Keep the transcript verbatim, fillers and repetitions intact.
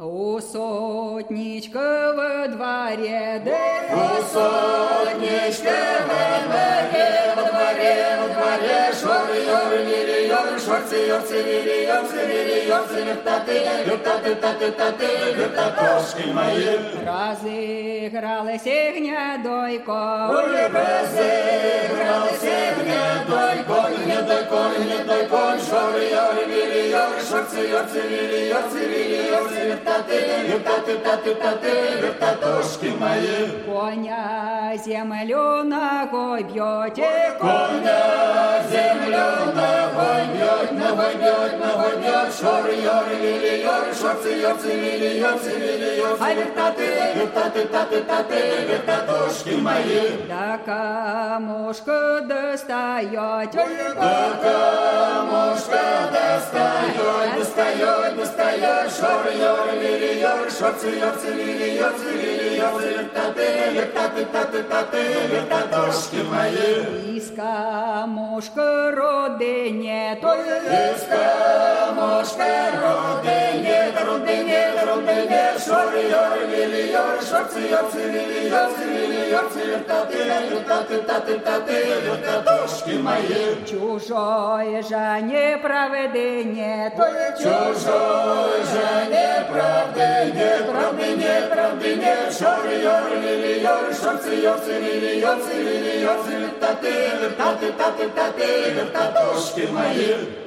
У сотничка во дворе, да у сотничка во дворе, во дворе, во дворе, шоры, ёры, лили, ёры, шорцы, ёрцы, лили, ёрцы, лили, ёрцы, вертаты, вертаты, таты, таты, вертатошки мои. Разыгралась гнедойко, ой, разыгралась гнедойко, гнедойко, гнедойко, шоры, ёры, лили, ёры, шорцы, ёрцы, лили, ёрцы, лили, ёрцы, вертаты, вертаты, таты, таты, вертатошки мои. Коня землю ногой бьете, коня землю ногой бьет, ногой бьет, ногой бьет, шоры, ёры, лили, ёры, шорцы, ёрцы, лили, ёрцы, лили, ёрцы, вертаты, вертаты, таты, таты, вертатошки мои. Да камушка достает, да камушка достает, достает, достает, шоры, ёры, лили, ёры, шорцы, ёрцы, лили, ёрцы, лили, ёрцы, вертаты, вертаты, таты, таты, вертатошки мои. Из камушка роды нет, из камушка роды нет, роды нет, роды нет, шоры, ёры, лили, ёры, шорцы, ёрцы, лили, ёрцы, лили, ёрцы, вертаты, вертаты, таты, таты, вертатошки мои. Чужой же неправды нет, чужой же неправды нет, правды нет, правды нет, шоры, ёры, лили, ёры, шорцы, ёрцы, лили, ёрцы, лили, ёрцы, вертаты, вертаты, таты, таты, вертатошки мои.